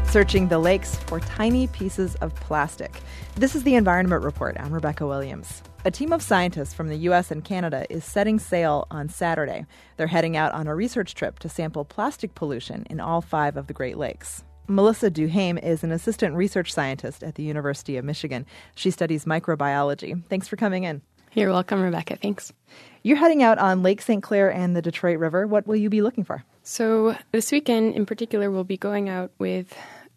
searching the lakes for tiny pieces of plastic. This is the Environment Report. I'm Rebecca Williams. A team of scientists from the U.S. and Canada is setting sail on Saturday. They're heading out on a research trip to sample plastic pollution in all 5 of the Great Lakes. Melissa Duhame is an assistant research scientist at the University of Michigan. She studies microbiology. Thanks for coming in. You're welcome, Rebecca. Thanks. You're heading out on Lake St. Clair and the Detroit River. What will you be looking for? So this weekend in particular, we'll be going out with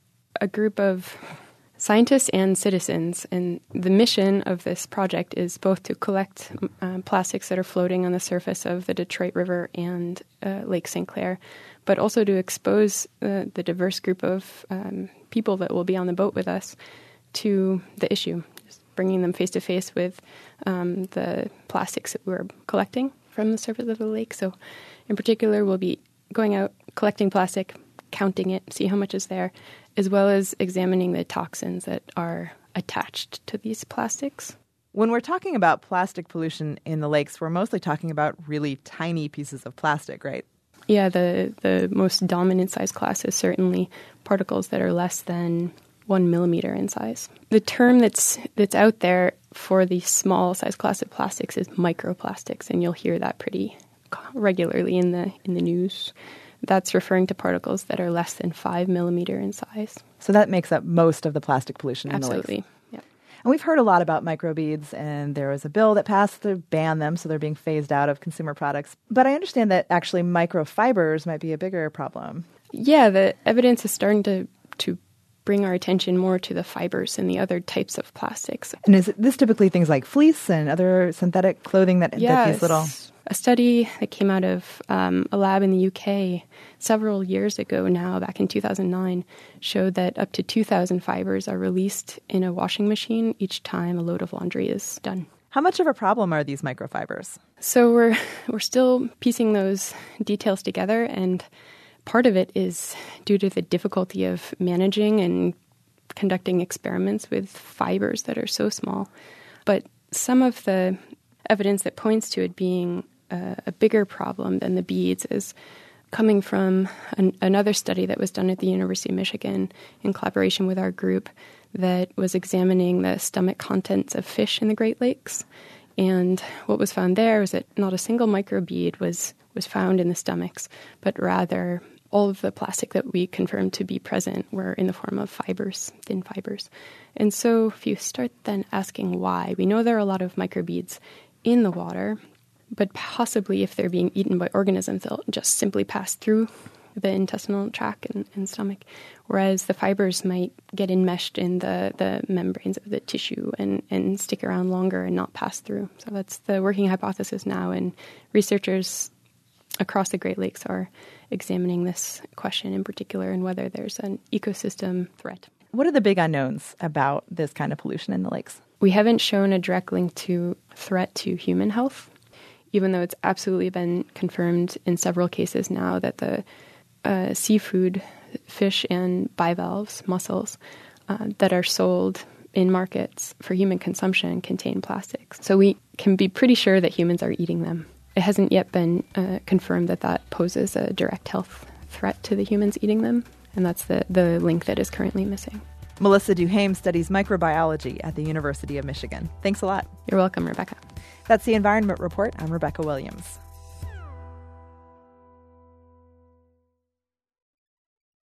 a group of scientists and citizens. And the mission of this project is both to collect plastics that are floating on the surface of the Detroit River and Lake St. Clair, but also to expose the diverse group of people that will be on the boat with us to the issue, just bringing them face to face with the plastics that we're collecting from the surface of the lake. So in particular, we'll be going out, collecting plastic, counting it, see how much is there, as well as examining the toxins that are attached to these plastics. When we're talking about plastic pollution in the lakes, we're mostly talking about really tiny pieces of plastic, right? Yeah, the most dominant size class is certainly particles that are less than 1 millimeter in size. The term that's out there for the small size class of plastics is microplastics, and you'll hear that pretty regularly in the news. That's referring to particles that are less than 5 millimeter in size. So that makes up most of the plastic pollution in the lakes. Absolutely, yeah. And we've heard a lot about microbeads, and there was a bill that passed to ban them, so they're being phased out of consumer products. But I understand that actually microfibers might be a bigger problem. Yeah, the evidence is starting to bring our attention more to the fibers and the other types of plastics. And is this typically things like fleece and other synthetic clothing that these little... A study that came out of a lab in the UK several years ago now, back in 2009, showed that up to 2,000 fibers are released in a washing machine each time a load of laundry is done. How much of a problem are these microfibers? So we're still piecing those details together, and part of it is due to the difficulty of managing and conducting experiments with fibers that are so small. But some of the evidence that points to it being a bigger problem than the beads is coming from another study that was done at the University of Michigan in collaboration with our group that was examining the stomach contents of fish in the Great Lakes. And what was found there was that not a single microbead was found in the stomachs, but rather all of the plastic that we confirmed to be present were in the form of fibers, thin fibers. And so if you start then asking why, we know there are a lot of microbeads in the water, but possibly if they're being eaten by organisms, they'll just simply pass through the intestinal tract and stomach, whereas the fibers might get enmeshed in the membranes of the tissue and stick around longer and not pass through. So that's the working hypothesis now, and researchers across the Great Lakes are examining this question in particular and whether there's an ecosystem threat. What are the big unknowns about this kind of pollution in the lakes? We haven't shown a direct link to threat to human health, even though it's absolutely been confirmed in several cases now that the seafood, fish and bivalves, mussels, that are sold in markets for human consumption contain plastics. So we can be pretty sure that humans are eating them. It hasn't yet been confirmed that poses a direct health threat to the humans eating them, and that's the link that is currently missing. Melissa Duhame studies microbiology at the University of Michigan. Thanks a lot. You're welcome, Rebecca. That's the Environment Report. I'm Rebecca Williams.